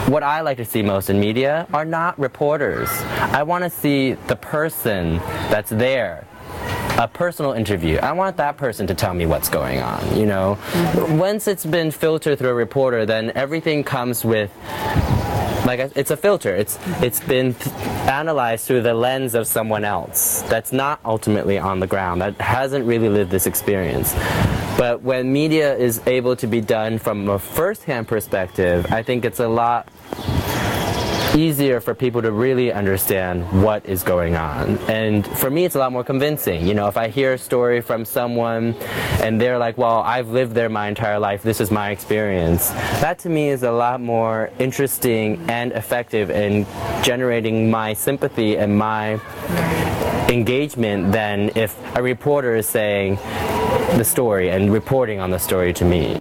what I like to see most in media are not reporters. I want to see the person that's there. A personal interview. I want that person to tell me what's going on, you know. Once it's been filtered through a reporter, then everything comes with, like, it's a filter. It's been analyzed through the lens of someone else that's not ultimately on the ground, that hasn't really lived this experience. But when media is able to be done from a first-hand perspective, I think it's a lot easier for people to really understand what is going on. And for me, it's a lot more convincing. You know, if I hear a story from someone and they're like, well, I've lived there my entire life, this is my experience, that to me is a lot more interesting and effective in generating my sympathy and my engagement than if a reporter is saying the story and reporting on the story to me.